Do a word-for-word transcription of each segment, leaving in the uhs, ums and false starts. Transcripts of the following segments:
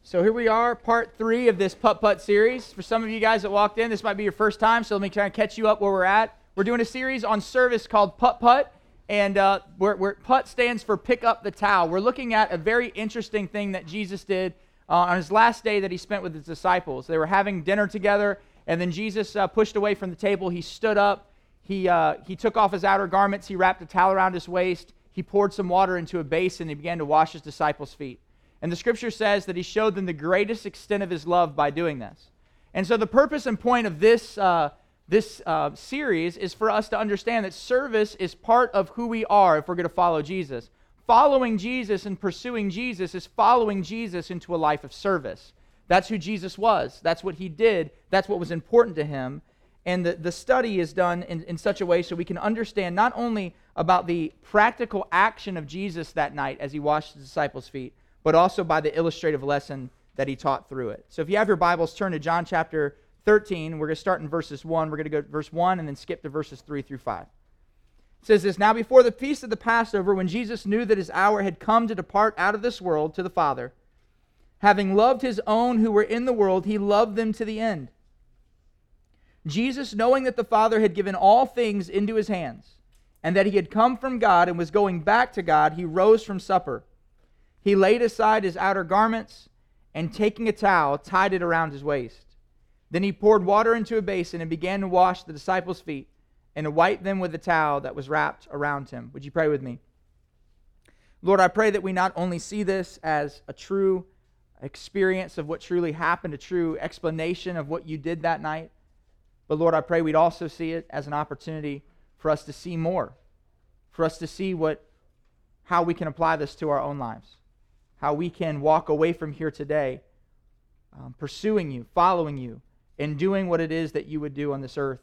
So here we are, part three of this Putt-Putt series. For some of you guys that walked in, this might be your first time, so let me try and catch you up where we're at. We're doing a series on service called Putt-Putt, and uh, where, where Putt stands for pick up the towel. We're looking at a very interesting thing that Jesus did uh, on his last day that he spent with his disciples. They were having dinner together, and then Jesus uh, pushed away from the table. He stood up. He, uh, he took off his outer garments. He wrapped a towel around his waist. He poured some water into a basin, and he began to wash his disciples' feet. And the scripture says that he showed them the greatest extent of his love by doing this. And so the purpose and point of this, uh, this uh, series is for us to understand that service is part of who we are if we're going to follow Jesus. Following Jesus and pursuing Jesus is following Jesus into a life of service. That's who Jesus was. That's what he did. That's what was important to him. And the, the study is done in, in such a way so we can understand not only about the practical action of Jesus that night as he washed his disciples' feet, but also by the illustrative lesson that he taught through it. So if you have your Bibles, turn to John chapter thirteen. We're going to start in verses one. We're going to go to verse one and then skip to verses three through five. It says this, "Now before the feast of the Passover, when Jesus knew that his hour had come to depart out of this world to the Father, having loved his own who were in the world, he loved them to the end. Jesus, knowing that the Father had given all things into his hands, and that he had come from God and was going back to God, he rose from supper. He laid aside his outer garments, and taking a towel, tied it around his waist. Then he poured water into a basin and began to wash the disciples' feet and to wipe them with the towel that was wrapped around him." Would you pray with me? Lord, I pray that we not only see this as a true experience of what truly happened, a true explanation of what you did that night, but Lord, I pray we'd also see it as an opportunity for us to see more, for us to see what, how we can apply this to our own lives. How we can walk away from here today um, pursuing you, following you, and doing what it is that you would do on this earth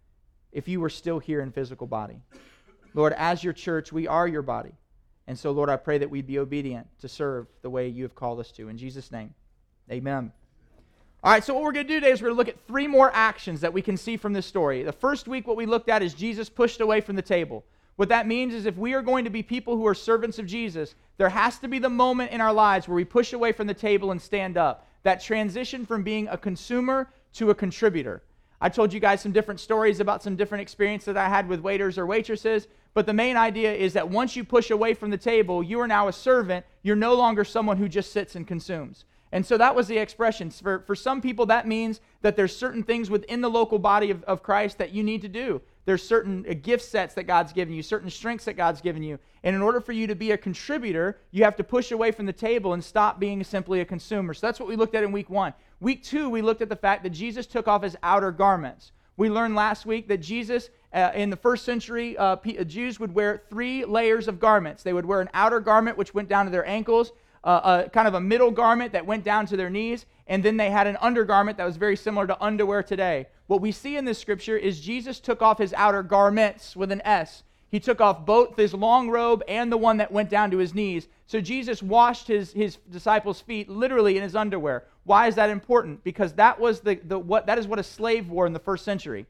if you were still here in physical body. Lord, as your church, we are your body. And so, Lord, I pray that we'd be obedient to serve the way you have called us to. In Jesus' name, amen. All right, so what we're going to do today is we're going to look at three more actions that we can see from this story. The first week, what we looked at is Jesus pushed away from the table. What that means is if we are going to be people who are servants of Jesus, there has to be the moment in our lives where we push away from the table and stand up. That transition from being a consumer to a contributor. I told you guys some different stories about some different experiences that I had with waiters or waitresses, but the main idea is that once you push away from the table, you are now a servant. You're no longer someone who just sits and consumes. And so that was the expression. For, for some people, that means that there's certain things within the local body of, of Christ that you need to do. There's certain uh, gift sets that God's given you, certain strengths that God's given you. And in order for you to be a contributor, you have to push away from the table and stop being simply a consumer. So that's what we looked at in week one. Week two, we looked at the fact that Jesus took off his outer garments. We learned last week that Jesus, uh, in the first century, uh, Jews would wear three layers of garments. They would wear an outer garment, which went down to their ankles, uh, a kind of a middle garment that went down to their knees, and then they had an undergarment that was very similar to underwear today. What we see in this scripture is Jesus took off his outer garments with an S. He took off both his long robe and the one that went down to his knees. So Jesus washed his, his disciples' feet literally in his underwear. Why is that important? Because that was the, the what that is what a slave wore in the first century.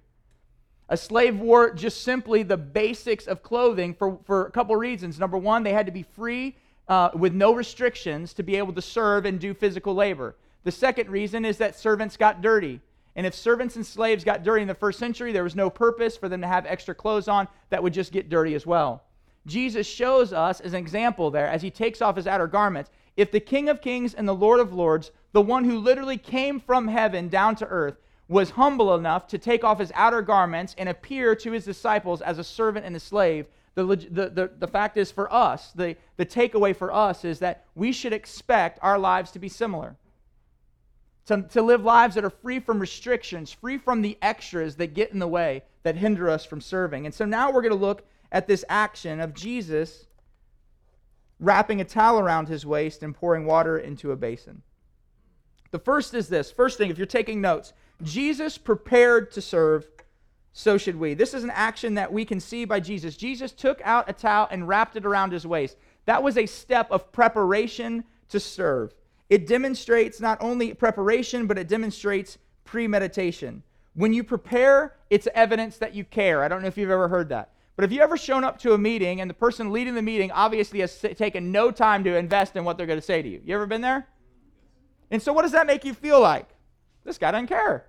A slave wore just simply the basics of clothing for, for a couple reasons. Number one, they had to be free uh, with no restrictions to be able to serve and do physical labor. The second reason is that servants got dirty. And if servants and slaves got dirty in the first century, there was no purpose for them to have extra clothes on that would just get dirty as well. Jesus shows us as an example there, as he takes off his outer garments, if the King of Kings and the Lord of Lords, the one who literally came from heaven down to earth, was humble enough to take off his outer garments and appear to his disciples as a servant and a slave, the, the, the, the fact is for us, the, the takeaway for us is that we should expect our lives to be similar. To, to live lives that are free from restrictions, free from the extras that get in the way, that hinder us from serving. And so now we're going to look at this action of Jesus wrapping a towel around his waist and pouring water into a basin. The first is this. First thing, if you're taking notes, Jesus prepared to serve, so should we. This is an action that we can see by Jesus. Jesus took out a towel and wrapped it around his waist. That was a step of preparation to serve. It demonstrates not only preparation, but it demonstrates premeditation. When you prepare, it's evidence that you care. I don't know if you've ever heard that. But have you ever shown up to a meeting and the person leading the meeting obviously has taken no time to invest in what they're going to say to you? You ever been there? And so what does that make you feel like? This guy doesn't care.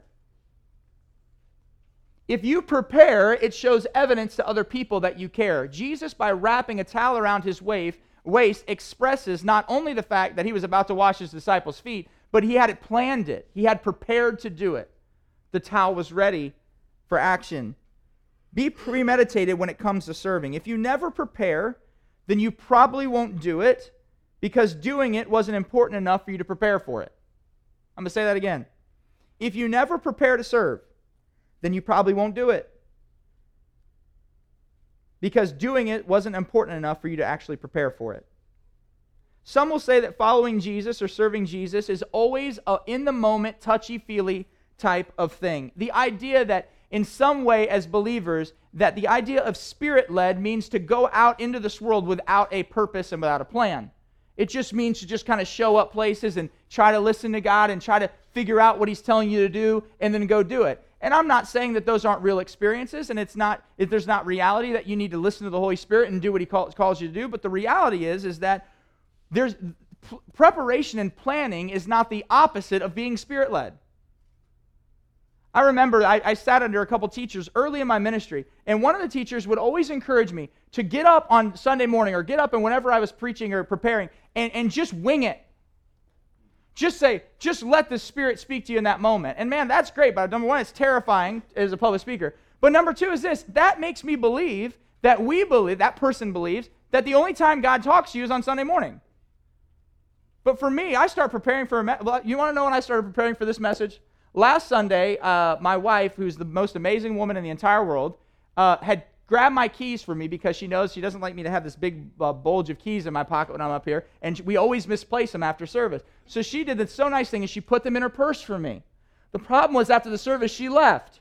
If you prepare, it shows evidence to other people that you care. Jesus, by wrapping a towel around his waist, waist expresses not only the fact that he was about to wash his disciples' feet, but he had it planned it. He had prepared to do it. The towel was ready for action. Be premeditated when it comes to serving. If you never prepare, then you probably won't do it because doing it wasn't important enough for you to prepare for it. I'm going to say that again. If you never prepare to serve, then you probably won't do it because doing it wasn't important enough for you to actually prepare for it. Some will say that following Jesus or serving Jesus is always a in-the-moment, touchy-feely type of thing. The idea that in some way as believers, that the idea of spirit-led means to go out into this world without a purpose and without a plan. It just means to just kind of show up places and try to listen to God and try to figure out what he's telling you to do and then go do it. And I'm not saying that those aren't real experiences, and it's not, if there's not reality that you need to listen to the Holy Spirit and do what he calls, calls you to do, but the reality is, is that there's p- preparation and planning is not the opposite of being spirit-led. I remember I, I sat under a couple teachers early in my ministry, and one of the teachers would always encourage me to get up on Sunday morning or get up and whenever I was preaching or preparing and, and just wing it. Just say, just let the Spirit speak to you in that moment. And man, that's great, but number one, it's terrifying as a public speaker. But number two is this, that makes me believe that we believe, that person believes, that the only time God talks to you is on Sunday morning. But for me, I start preparing for a message. Well, you want to know when I started preparing for this message? Last Sunday, uh, my wife, who's the most amazing woman in the entire world, uh, had grabbed my keys for me because she knows she doesn't like me to have this big uh, bulge of keys in my pocket when I'm up here, and we always misplace them after service. So she did this so nice thing, and she put them in her purse for me. The problem was after the service, she left.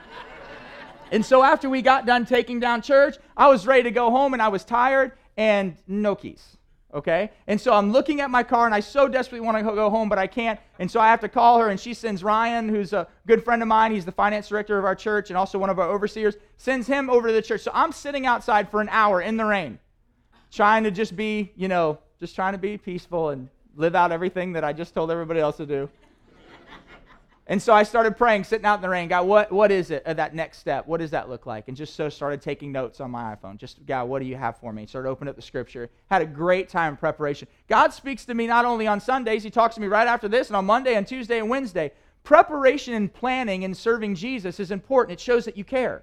And so after we got done taking down church, I was ready to go home, and I was tired, and no keys. Okay? And so I'm looking at my car, and I so desperately want to go home, but I can't. And so I have to call her, and she sends Ryan, who's a good friend of mine. He's the finance director of our church and also one of our overseers, sends him over to the church. So I'm sitting outside for an hour in the rain, trying to just be, you know, just trying to be peaceful and live out everything that I just told everybody else to do. And so I started praying, sitting out in the rain. God, what, what is it, uh, that next step? What does that look like? And just so started taking notes on my iPhone. Just, God, what do you have for me? Started opening up the scripture. Had a great time in preparation. God speaks to me not only on Sundays, he talks to me right after this, and on Monday and Tuesday and Wednesday. Preparation and planning and serving Jesus is important. It shows that you care.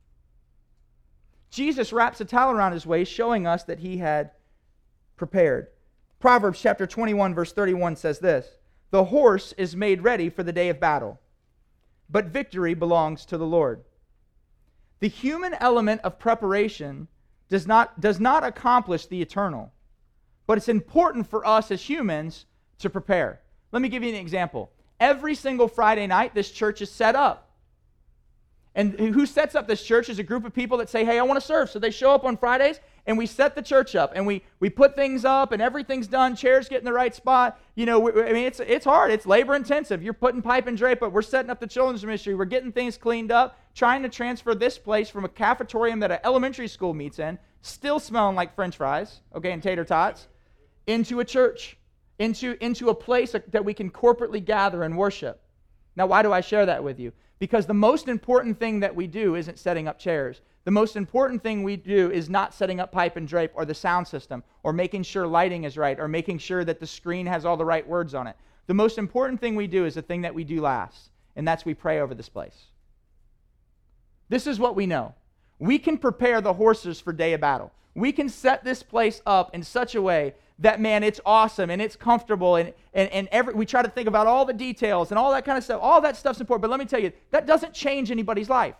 Jesus wraps a towel around his waist, showing us that he had prepared. Proverbs chapter twenty-one, verse thirty-one says this, "The horse is made ready for the day of battle, but victory belongs to the Lord." The human element of preparation does not, does not accomplish the eternal, but it's important for us as humans to prepare. Let me give you an example. Every single Friday night, this church is set up. And who sets up this church is a group of people that say, hey, I want to serve. So they show up on Fridays, and we set the church up, and we we put things up, and everything's done. Chairs get in the right spot. You know, we, I mean, it's it's hard. It's labor intensive. You're putting pipe and drape up. We're setting up the children's ministry. We're getting things cleaned up, trying to transfer this place from a cafetorium that an elementary school meets in, still smelling like French fries, okay, and tater tots, into a church, into into a place that we can corporately gather and worship. Now, why do I share that with you? Because the most important thing that we do isn't setting up chairs. The most important thing we do is not setting up pipe and drape or the sound system or making sure lighting is right or making sure that the screen has all the right words on it. The most important thing we do is the thing that we do last, and that's we pray over this place. This is what we know. We can prepare the horses for day of battle. We can set this place up in such a way that, man, it's awesome and it's comfortable, and, and, and every, we try to think about all the details and all that kind of stuff. All that stuff's important, but let me tell you, that doesn't change anybody's life.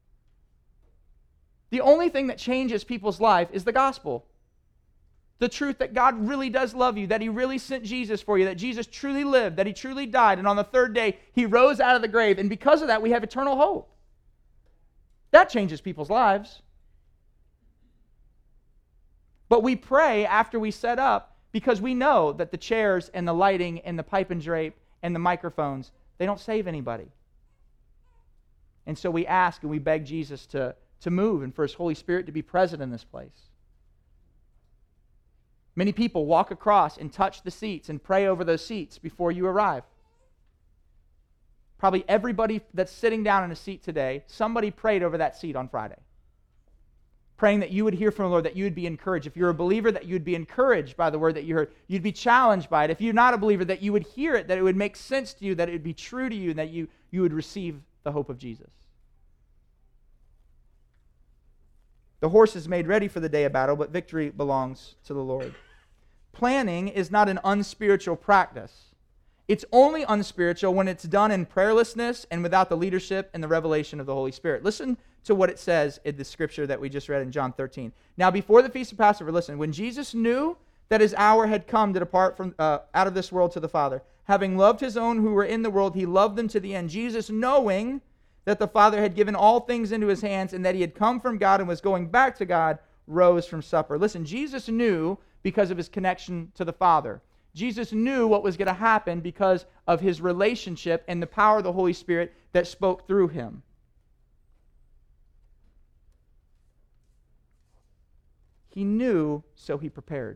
The only thing that changes people's life is the gospel. The truth that God really does love you, that he really sent Jesus for you, that Jesus truly lived, that he truly died, and on the third day, he rose out of the grave, and because of that, we have eternal hope. That changes people's lives. But we pray after we set up because we know that the chairs and the lighting and the pipe and drape and the microphones, they don't save anybody. And so we ask and we beg Jesus to, to move and for his Holy Spirit to be present in this place. Many people walk across and touch the seats and pray over those seats before you arrive. Probably everybody that's sitting down in a seat today, somebody prayed over that seat on Friday. Praying that you would hear from the Lord, that you would be encouraged. If you're a believer, that you would be encouraged by the word that you heard. You'd be challenged by it. If you're not a believer, that you would hear it, that it would make sense to you, that it would be true to you, and that you, you would receive the hope of Jesus. The horse is made ready for the day of battle, but victory belongs to the Lord. Planning is not an unspiritual practice. It's only unspiritual when it's done in prayerlessness and without the leadership and the revelation of the Holy Spirit. Listen to what it says in the scripture that we just read in John thirteen. Now, before the Feast of Passover, listen, when Jesus knew that his hour had come to depart from uh, out of this world to the Father, having loved his own who were in the world, he loved them to the end. Jesus, knowing that the Father had given all things into his hands and that he had come from God and was going back to God, rose from supper. Listen, Jesus knew because of his connection to the Father. Jesus knew what was going to happen because of his relationship and the power of the Holy Spirit that spoke through him. He knew, so he prepared.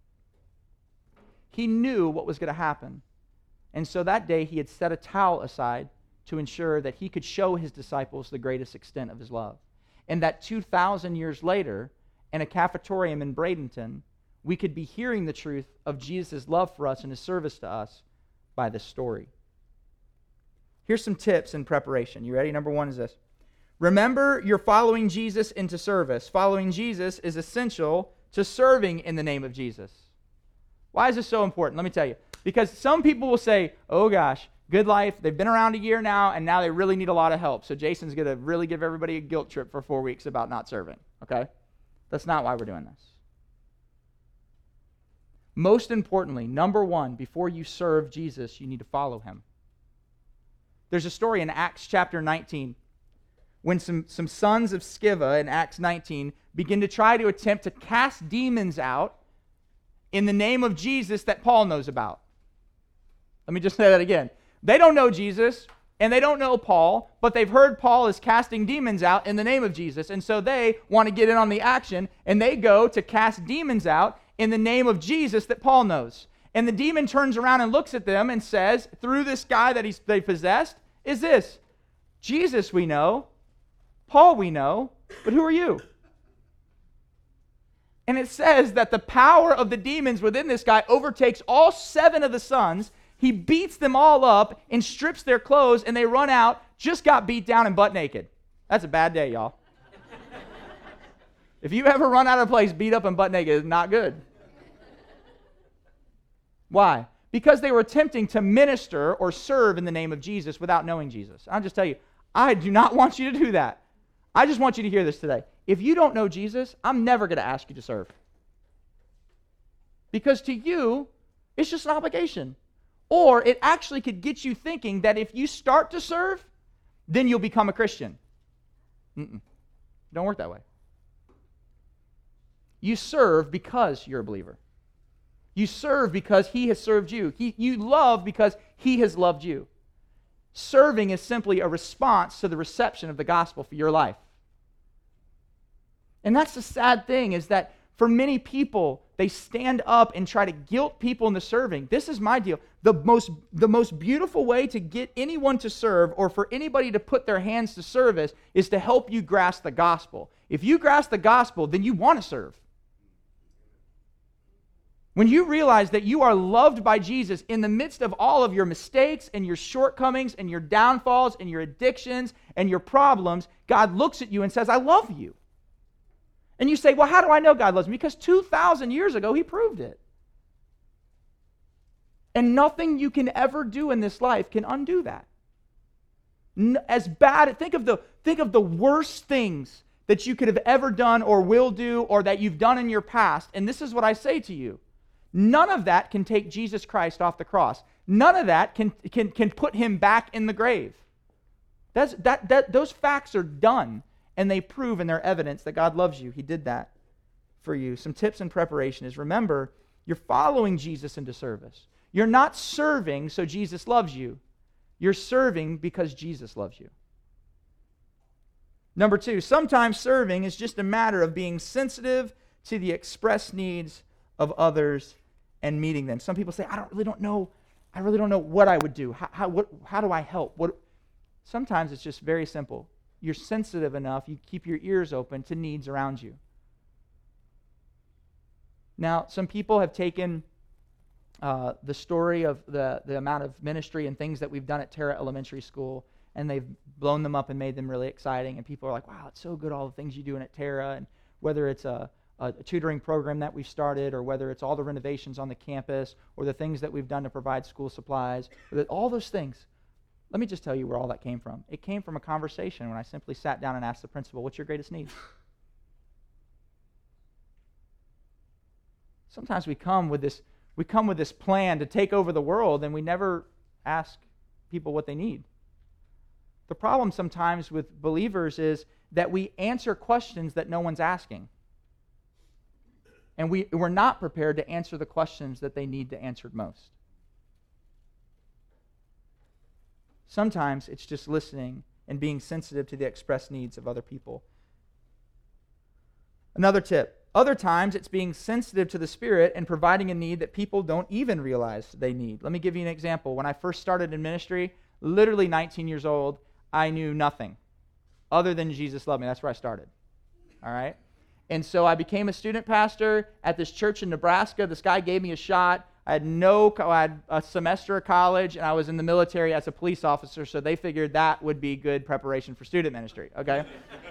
He knew what was going to happen. And so that day he had set a towel aside to ensure that he could show his disciples the greatest extent of his love. And that two thousand years later, in a cafetorium in Bradenton, we could be hearing the truth of Jesus' love for us and his service to us by this story. Here's some tips in preparation. You ready? Number one is this. Remember, you're following Jesus into service. Following Jesus is essential to serving in the name of Jesus. Why is this so important? Let me tell you. Because some people will say, oh gosh, Good Life, they've been around a year now, and now they really need a lot of help. So Jason's going to really give everybody a guilt trip for four weeks about not serving. Okay? That's not why we're doing this. Most importantly, number one, before you serve Jesus, you need to follow him. There's a story in Acts chapter nineteen when some, some sons of Sceva in Acts nineteen begin to try to attempt to cast demons out in the name of Jesus that Paul knows about. Let me just say that again. They don't know Jesus and they don't know Paul, but they've heard Paul is casting demons out in the name of Jesus, and so they want to get in on the action, and they go to cast demons out in the name of Jesus that Paul knows. And the demon turns around and looks at them and says, through this guy that he's, they possessed, is this, Jesus we know, Paul we know, but who are you? And it says that the power of the demons within this guy overtakes all seven of the sons. He beats them all up and strips their clothes, and they run out, just got beat down and butt naked. That's a bad day, y'all. If you ever run out of a place beat up and butt naked, it's not good. Why? Because they were attempting to minister or serve in the name of Jesus without knowing Jesus. I'll just tell you, I do not want you to do that. I just want you to hear this today. If you don't know Jesus, I'm never going to ask you to serve. Because to you, it's just an obligation. Or it actually could get you thinking that if you start to serve, then you'll become a Christian. Mm-mm. Don't work that way. You serve because you're a believer. You serve because he has served you. He, you love because he has loved you. Serving is simply a response to the reception of the gospel for your life. And that's the sad thing, is that for many people, they stand up and try to guilt people into serving. This is my deal. The most, the most beautiful way to get anyone to serve, or for anybody to put their hands to service, is to help you grasp the gospel. If you grasp the gospel, then you want to serve. When you realize that you are loved by Jesus in the midst of all of your mistakes and your shortcomings and your downfalls and your addictions and your problems, God looks at you and says, I love you. And you say, well, how do I know God loves me? Because two thousand years ago, he proved it. And nothing you can ever do in this life can undo that. As bad, think of the, think of the worst things that you could have ever done or will do or that you've done in your past. And this is what I say to you. None of that can take Jesus Christ off the cross. None of that can, can, can put him back in the grave. That's, that, that, those facts are done, and they prove in their evidence that God loves you. He did that for you. Some tips in preparation is, remember, you're following Jesus into service. You're not serving so Jesus loves you. You're serving because Jesus loves you. Number two, sometimes serving is just a matter of being sensitive to the expressed needs of others and meeting them. Some people say, I don't really don't know, I really don't know what I would do. How, how, what, how do I help? What? Sometimes it's just very simple. You're sensitive enough, you keep your ears open to needs around you. Now, some people have taken uh, the story of the, the amount of ministry and things that we've done at Terra Elementary School, and they've blown them up and made them really exciting. And people are like, wow, it's so good, all the things you do at Terra. And whether it's a, a tutoring program that we've started, or whether it's all the renovations on the campus, or the things that we've done to provide school supplies, or that, all those things. Let me just tell you where all that came from. It came from a conversation when I simply sat down and asked the principal, what's your greatest need? Sometimes we come with this we come with this plan to take over the world, and we never ask people what they need. The problem sometimes with believers is that we answer questions that no one's asking. And we, we're not prepared to answer the questions that they need to answered most. Sometimes it's just listening and being sensitive to the expressed needs of other people. Another tip. Other times it's being sensitive to the Spirit and providing a need that people don't even realize they need. Let me give you an example. When I first started in ministry, literally nineteen years old, I knew nothing other than Jesus loved me. That's where I started. All right? And so I became a student pastor at this church in Nebraska. This guy gave me a shot. I had no, I had a semester of college, and I was in the military as a police officer, so they figured that would be good preparation for student ministry, okay?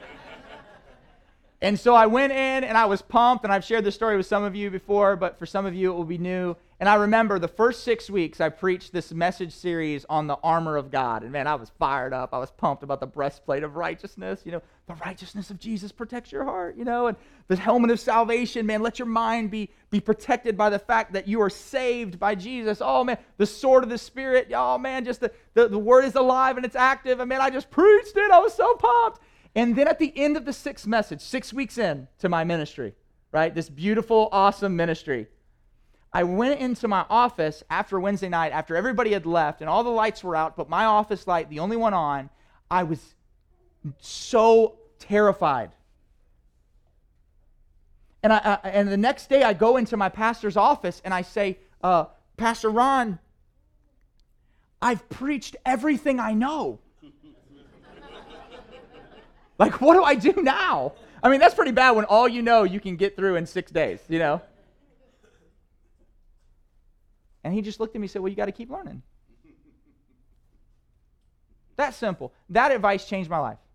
And so I went in, and I was pumped, and I've shared this story with some of you before, but for some of you it will be new. And I remember the first six weeks I preached this message series on the armor of God. And man, I was fired up. I was pumped about the breastplate of righteousness. You know, the righteousness of Jesus protects your heart, you know, and the helmet of salvation, man, let your mind be, be protected by the fact that you are saved by Jesus. Oh man, the sword of the Spirit. Oh man, just the, the, the word is alive and it's active. And man, I just preached it. I was so pumped. And then at the end of the sixth message, six weeks in to my ministry, right, this beautiful, awesome ministry, I went into my office after Wednesday night, after everybody had left and all the lights were out, but my office light, the only one on. I was so terrified. And I, I and the next day I go into my pastor's office and I say, uh, Pastor Ron, I've preached everything I know. Like, what do I do now? I mean, that's pretty bad when all you know you can get through in six days, you know? And he just looked at me and said, well, you got to keep learning. That's simple. That advice changed my life.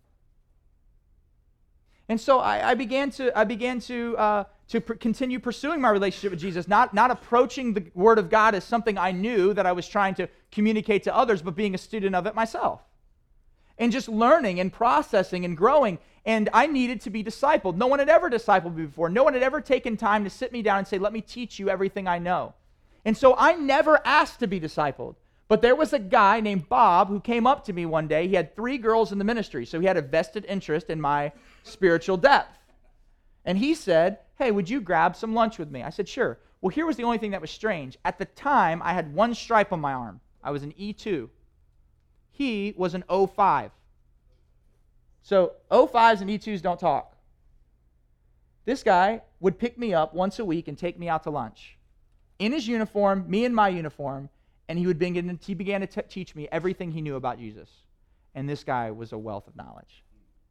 And so I, I began to I began to uh, to pr- continue pursuing my relationship with Jesus, not, not approaching the Word of God as something I knew that I was trying to communicate to others, but being a student of it myself. And just learning and processing and growing. And I needed to be discipled. No one had ever discipled me before. No one had ever taken time to sit me down and say, let me teach you everything I know. And so I never asked to be discipled. But there was a guy named Bob who came up to me one day. He had three girls in the ministry, so he had a vested interest in my spiritual depth. And he said, hey, would you grab some lunch with me? I said, sure. Well, here was the only thing that was strange. At the time, I had one stripe on my arm. I was an E two. He was an O five. So O fives and E twos don't talk. This guy would pick me up once a week and take me out to lunch. In his uniform, me in my uniform, and he would begin, he began to t- teach me everything he knew about Jesus. And this guy was a wealth of knowledge.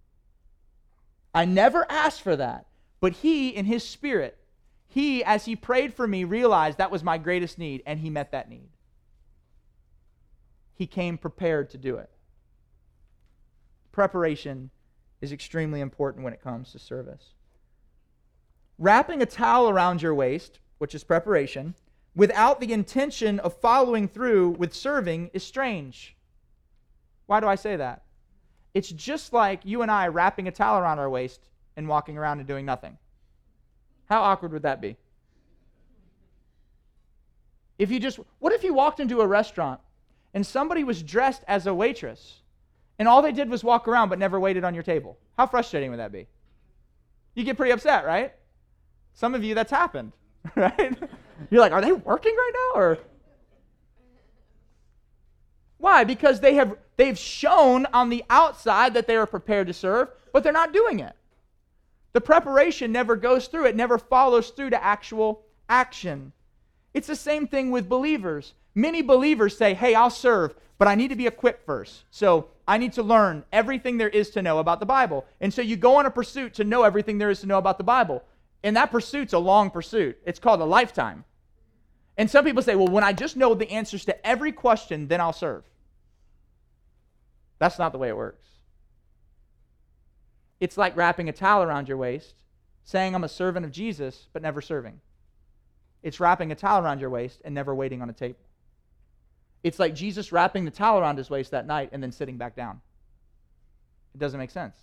I never asked for that, but he, in his spirit, he, as he prayed for me, realized that was my greatest need, and he met that need. He came prepared to do it. Preparation is extremely important when it comes to service. Wrapping a towel around your waist, which is preparation, without the intention of following through with serving is strange. Why do I say that? It's just like you and I wrapping a towel around our waist and walking around and doing nothing. How awkward would that be? If you just, what if you walked into a restaurant and somebody was dressed as a waitress and all they did was walk around but never waited on your table? How frustrating would that be? You get pretty upset, right? Some of you, that's happened, right? You're like, are they working right now? Or why? Because they have they've shown on the outside that they are prepared to serve, but they're not doing it. The preparation never goes through. It never follows through to actual action. It's the same thing with believers. Many believers say, hey, I'll serve, but I need to be equipped first. So I need to learn everything there is to know about the Bible. And so you go on a pursuit to know everything there is to know about the Bible. And that pursuit's a long pursuit. It's called a lifetime. And some people say, well, when I just know the answers to every question, then I'll serve. That's not the way it works. It's like wrapping a towel around your waist, saying I'm a servant of Jesus, but never serving. It's wrapping a towel around your waist and never waiting on a table. It's like Jesus wrapping the towel around his waist that night and then sitting back down. It doesn't make sense.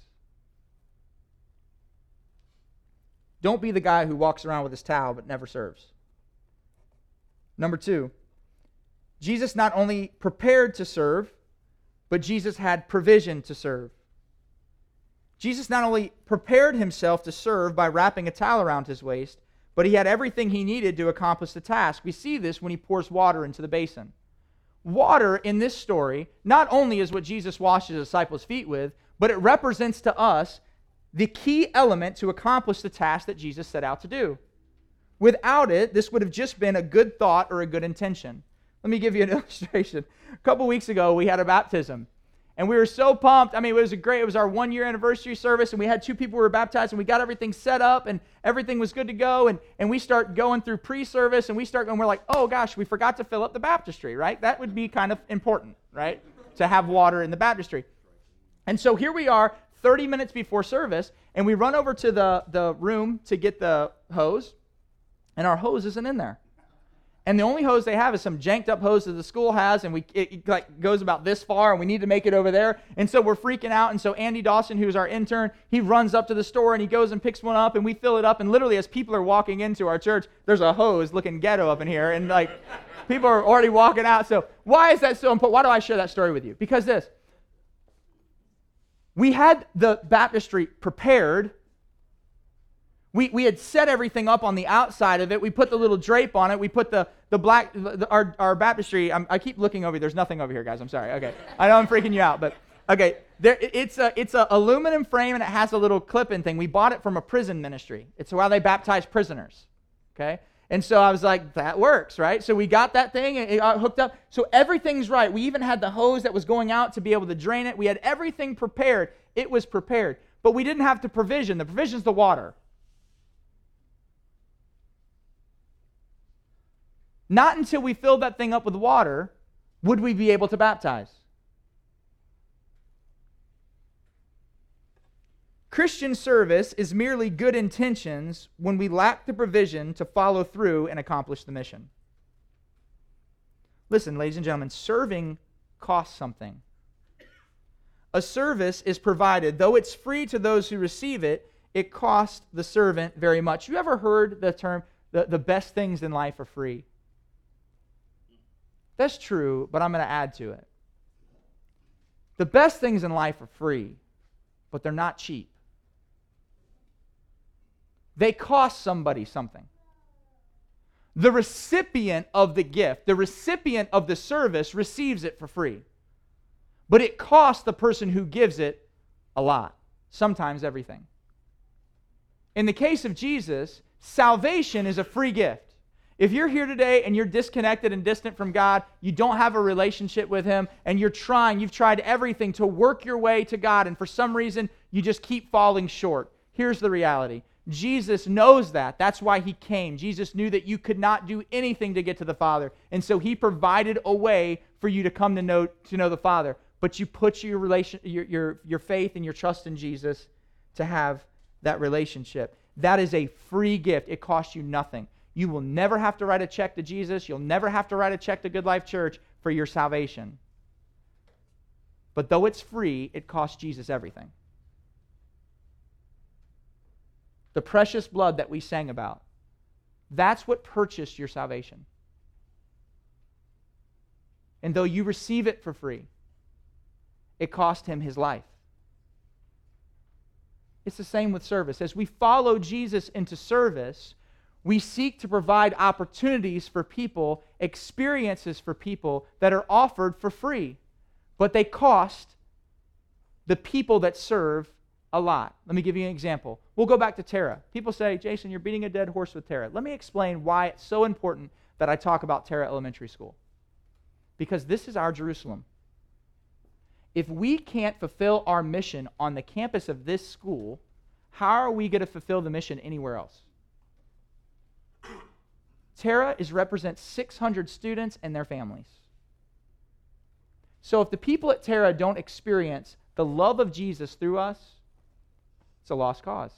Don't be the guy who walks around with his towel but never serves. Number two, Jesus not only prepared to serve, but Jesus had provision to serve. Jesus not only prepared himself to serve by wrapping a towel around his waist, but he had everything he needed to accomplish the task. We see this when he pours water into the basin. Water in this story not only is what Jesus washed his disciples' feet with, but it represents to us the key element to accomplish the task that Jesus set out to do. Without it, this would have just been a good thought or a good intention. Let me give you an illustration. A couple weeks ago, we had a baptism. And we were so pumped. I mean, it was a great, it was our one-year anniversary service, and we had two people who were baptized, and we got everything set up, and everything was good to go, and, and we start going through pre-service, and we start going, we're like, oh gosh, we forgot to fill up the baptistry, right? That would be kind of important, right? To have water in the baptistry. And so here we are, thirty minutes before service, and we run over to the, the room to get the hose, and our hose isn't in there. And the only hose they have is some janked up hose that the school has, and we it, it like goes about this far, and we need to make it over there. And so we're freaking out. And so Andy Dawson, who's our intern, he runs up to the store and he goes and picks one up, and we fill it up. And literally, as people are walking into our church, there's a hose looking ghetto up in here, and like people are already walking out. So why is that so important? Why do I share that story with you? Because this, we had the baptistry prepared. We, we had set everything up on the outside of it. We put the little drape on it. We put the, the black, the, our, our baptistry. I'm, I keep looking over. There's nothing over here, guys. I'm sorry. Okay. I know I'm freaking you out, but okay. There, it's a it's a aluminum frame, and it has a little clip-in thing. We bought it from a prison ministry. It's how they baptize prisoners. Okay. And so I was like, that works, right? So we got that thing and it got hooked up. So everything's right. We even had the hose that was going out to be able to drain it. We had everything prepared. It was prepared. But we didn't have the provision. The provision's the water. Not until we filled that thing up with water would we be able to baptize. Christian service is merely good intentions when we lack the provision to follow through and accomplish the mission. Listen, ladies and gentlemen, serving costs something. A service is provided, though it's free to those who receive it, it costs the servant very much. You ever heard the term, the, the best things in life are free? That's true, but I'm going to add to it. The best things in life are free, but they're not cheap. They cost somebody something. The recipient of the gift, the recipient of the service receives it for free. But it costs the person who gives it a lot, sometimes everything. In the case of Jesus, salvation is a free gift. If you're here today and you're disconnected and distant from God, you don't have a relationship with Him, and you're trying, you've tried everything to work your way to God, and for some reason, you just keep falling short. Here's the reality. Jesus knows that. That's why He came. Jesus knew that you could not do anything to get to the Father, and so He provided a way for you to come to know, to know the Father. But you put your, relation, your, your, your faith and your trust in Jesus to have that relationship. That is a free gift. It costs you nothing. You will never have to write a check to Jesus. You'll never have to write a check to Good Life Church for your salvation. But though it's free, it costs Jesus everything. The precious blood that we sang about, that's what purchased your salvation. And though you receive it for free, it cost Him His life. It's the same with service. As we follow Jesus into service, we seek to provide opportunities for people, experiences for people that are offered for free, but they cost the people that serve a lot. Let me give you an example. We'll go back to Tara. People say, Jason, you're beating a dead horse with Tara. Let me explain why it's so important that I talk about Tara Elementary School. Because this is our Jerusalem. If we can't fulfill our mission on the campus of this school, how are we going to fulfill the mission anywhere else? Tara is represents six hundred students and their families. So if the people at Tara don't experience the love of Jesus through us, it's a lost cause.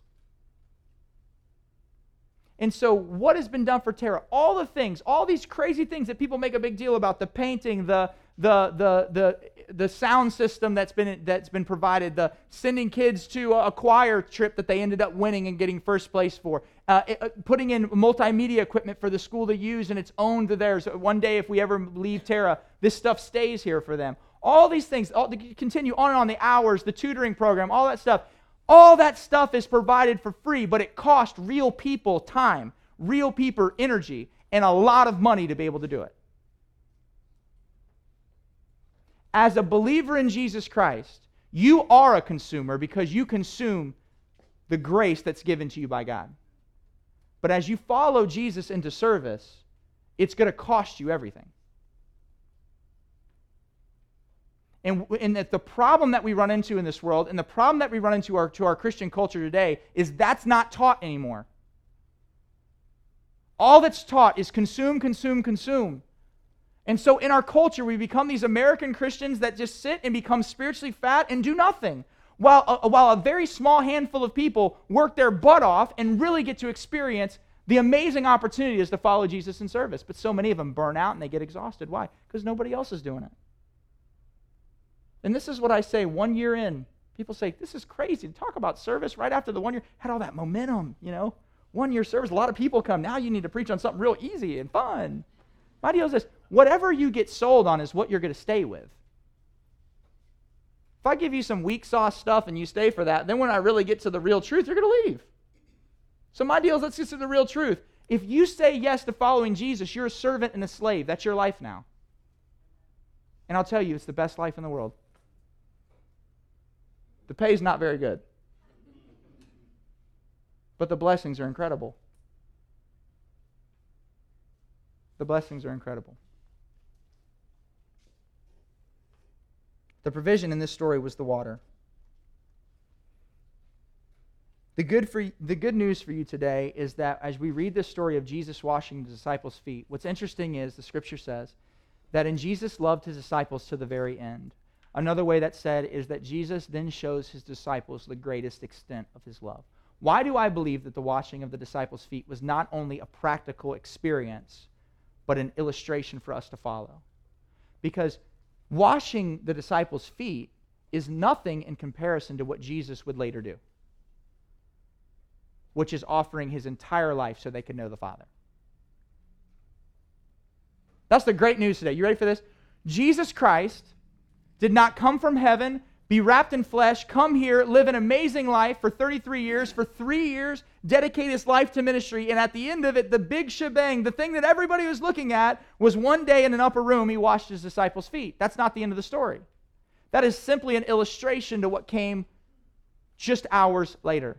And so what has been done for Tara? All the things, all these crazy things that people make a big deal about, the painting, the the the the the sound system that's been that's been provided, the sending kids to a choir trip that they ended up winning and getting first place for, uh, it, putting in multimedia equipment for the school to use and it's owned to theirs. One day if we ever leave Tara, this stuff stays here for them. All these things, all, continue on and on, the hours, the tutoring program, all that stuff. All that stuff is provided for free, but it cost real people time, real people energy, and a lot of money to be able to do it. As a believer in Jesus Christ, you are a consumer because you consume the grace that's given to you by God. But as you follow Jesus into service, it's going to cost you everything. And, and that the problem that we run into in this world, and the problem that we run into our, to our Christian culture today, is that's not taught anymore. All that's taught is consume, consume, consume. And so in our culture, we become these American Christians that just sit and become spiritually fat and do nothing, while a, while a very small handful of people work their butt off and really get to experience the amazing opportunity is to follow Jesus in service. But so many of them burn out and they get exhausted. Why? Because nobody else is doing it. And this is what I say one year in. People say, this is crazy to talk about service right after the one year. Had all that momentum, you know. One year service, a lot of people come. Now you need to preach on something real easy and fun. My deal is this. Whatever you get sold on is what you're going to stay with. If I give you some weak sauce stuff and you stay for that, then when I really get to the real truth, you're going to leave. So my deal is, let's get to the real truth. If you say yes to following Jesus, you're a servant and a slave. That's your life now. And I'll tell you, it's the best life in the world. The pay is not very good. But the blessings are incredible. The blessings are incredible. The provision in this story was the water. The good, for, the good news for you today is that as we read this story of Jesus washing the disciples' feet, what's interesting is the scripture says that in Jesus loved his disciples to the very end. Another way that's said is that Jesus then shows his disciples the greatest extent of his love. Why do I believe that the washing of the disciples' feet was not only a practical experience, but an illustration for us to follow? Because washing the disciples' feet is nothing in comparison to what Jesus would later do, which is offering his entire life so they could know the Father. That's the great news today. You ready for this? Jesus Christ did not come from heaven, be wrapped in flesh, come here, live an amazing life for thirty-three years, for three years, dedicate his life to ministry, and at the end of it, the big shebang, the thing that everybody was looking at, was one day in an upper room, he washed his disciples' feet. That's not the end of the story. That is simply an illustration to what came just hours later.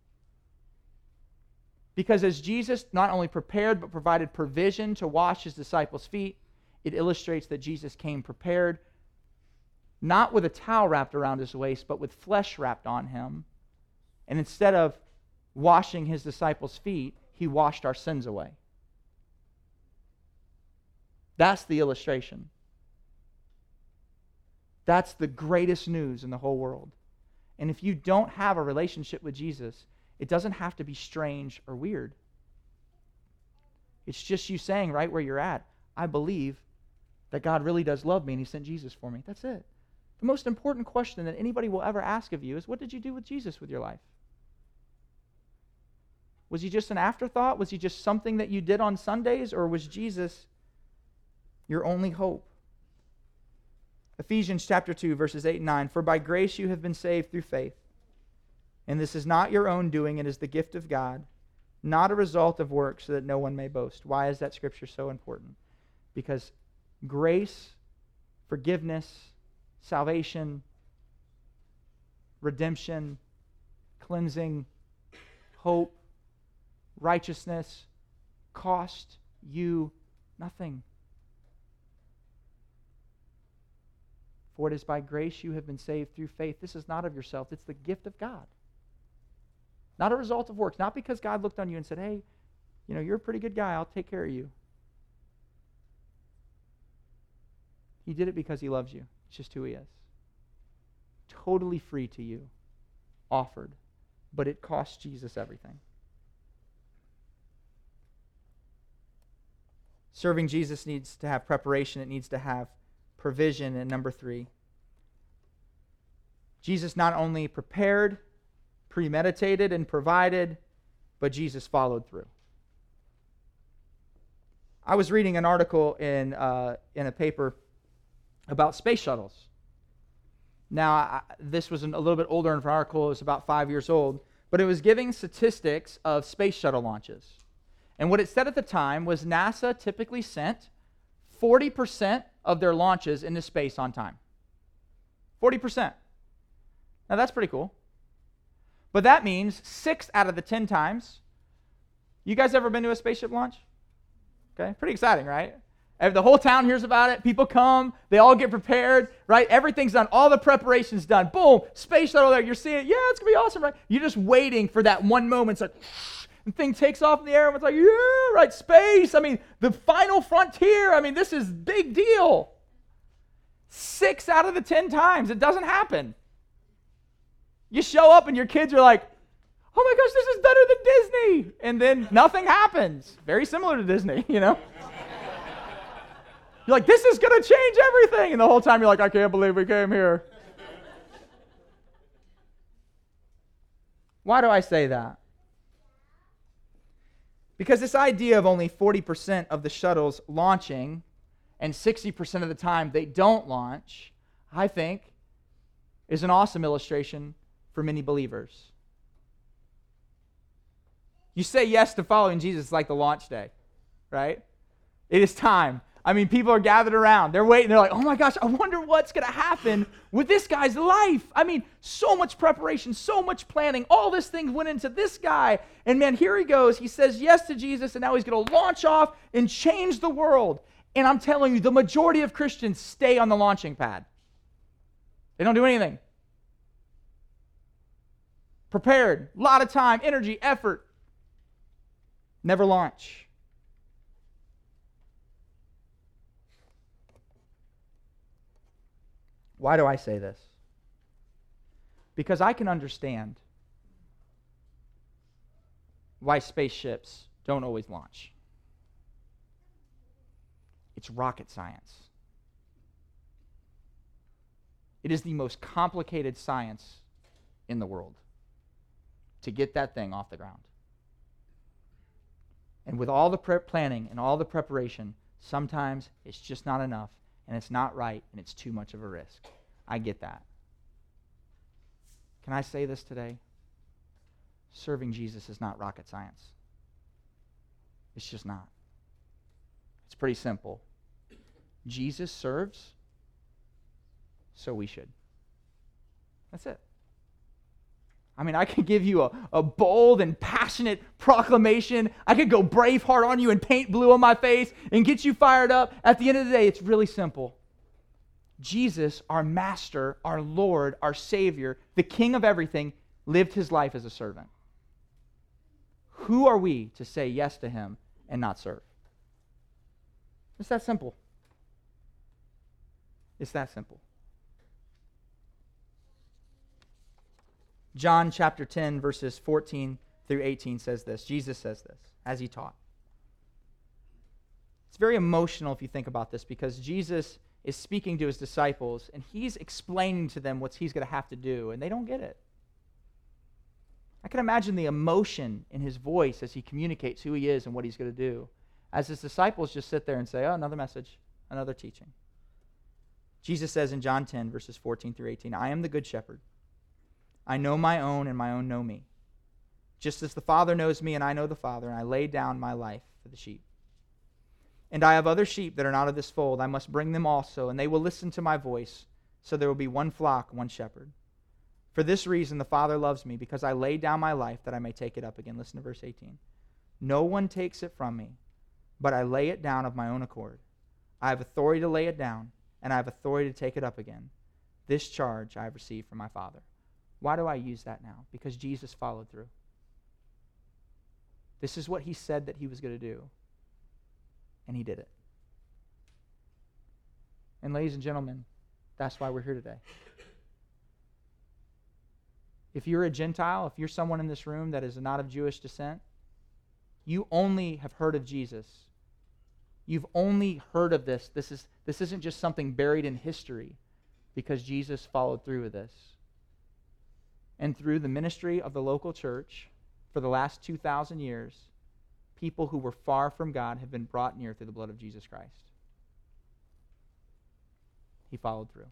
Because as Jesus not only prepared, but provided provision to wash his disciples' feet, it illustrates that Jesus came prepared, not with a towel wrapped around his waist, but with flesh wrapped on him. And instead of washing his disciples' feet, he washed our sins away. That's the illustration. That's the greatest news in the whole world. And if you don't have a relationship with Jesus, it doesn't have to be strange or weird. It's just you saying right where you're at, I believe that God really does love me and he sent Jesus for me. That's it. The most important question that anybody will ever ask of you is, what did you do with Jesus with your life? Was he just an afterthought? Was he just something that you did on Sundays? Or was Jesus your only hope? Ephesians chapter two, verses eight and nine. For by grace you have been saved through faith. And this is not your own doing, it is the gift of God, not a result of works, so that no one may boast. Why is that scripture so important? Because grace, forgiveness, salvation, redemption, cleansing, hope, righteousness cost you nothing. For it is by grace you have been saved through faith. This is not of yourself. It's the gift of God. Not a result of works. Not because God looked on you and said, hey, you know, you're a pretty good guy. I'll take care of you. He did it because he loves you. It's just who he is. Totally free to you. Offered. But it cost Jesus everything. Serving Jesus needs to have preparation. It needs to have provision. And number three, Jesus not only prepared, premeditated, and provided, but Jesus followed through. I was reading an article in uh, in a paper about space shuttles. Now, I, this was an, a little bit older of an article. It was about five years old, but it was giving statistics of space shuttle launches. And what it said at the time was NASA typically sent forty percent of their launches into space on time. forty percent. Now, that's pretty cool. But that means six out of the ten times. You guys ever been to a spaceship launch? Okay, pretty exciting, right? The whole town hears about it. People come. They all get prepared, right? Everything's done. All the preparation's done. Boom, space shuttle there. You're seeing it. Yeah, it's going to be awesome, right? You're just waiting for that one moment. It's like, the thing takes off in the air. Everyone's like, yeah, right, space. I mean, the final frontier. I mean, this is big deal. Six out of the ten times, it doesn't happen. You show up and your kids are like, oh my gosh, this is better than Disney. And then nothing happens. Very similar to Disney, you know? You're like, this is going to change everything. And the whole time you're like, I can't believe we came here. Why do I say that? Because this idea of only forty percent of the shuttles launching and sixty percent of the time they don't launch, I think, is an awesome illustration for many believers. You say yes to following Jesus like the launch day, right? It is time. I mean, people are gathered around. They're waiting. They're like, oh my gosh, I wonder what's going to happen with this guy's life. I mean, so much preparation, so much planning. All this thing went into this guy. And man, here he goes. He says yes to Jesus, and now he's going to launch off and change the world. And I'm telling you, the majority of Christians stay on the launching pad. They don't do anything. Prepared, a lot of time, energy, effort. Never launch. Why do I say this? Because I can understand why spaceships don't always launch. It's rocket science. It is the most complicated science in the world to get that thing off the ground. And with all the prep planning and all the preparation, sometimes it's just not enough, and it's not right, and it's too much of a risk. I get that. Can I say this today? Serving Jesus is not rocket science. It's just not. It's pretty simple. Jesus serves, so we should. That's it. I mean, I could give you a, a bold and passionate proclamation. I could go Braveheart on you and paint blue on my face and get you fired up. At the end of the day, it's really simple. Jesus, our master, our Lord, our Savior, the King of everything, lived his life as a servant. Who are we to say yes to him and not serve? It's that simple. It's that simple. John chapter ten, verses fourteen through eighteen says this. Jesus says this as he taught. It's very emotional if you think about this, because Jesus is speaking to his disciples and he's explaining to them what he's going to have to do, and they don't get it. I can imagine the emotion in his voice as he communicates who he is and what he's going to do, as his disciples just sit there and say, oh, another message, another teaching. Jesus says in John ten, verses fourteen through eighteen, I am the good shepherd. I know my own, and my own know me. Just as the Father knows me, and I know the Father, and I lay down my life for the sheep. And I have other sheep that are not of this fold. I must bring them also, and they will listen to my voice. So there will be one flock, one shepherd. For this reason the Father loves me, because I lay down my life that I may take it up again. Listen to verse eighteen. No one takes it from me, but I lay it down of my own accord. I have authority to lay it down, and I have authority to take it up again. This charge I have received from my Father. Why do I use that now? Because Jesus followed through. This is what he said that he was going to do, and he did it. And ladies and gentlemen, that's why we're here today. If you're a Gentile, if you're someone in this room that is not of Jewish descent, you only have heard of Jesus. You've only heard of this. This is this isn't just something buried in history, because Jesus followed through with this. And through the ministry of the local church for the last two thousand years, people who were far from God have been brought near through the blood of Jesus Christ. He followed through.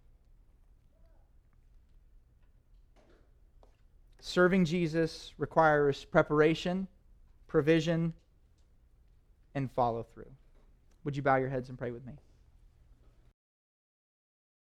Serving Jesus requires preparation, provision, and follow through. Would you bow your heads and pray with me?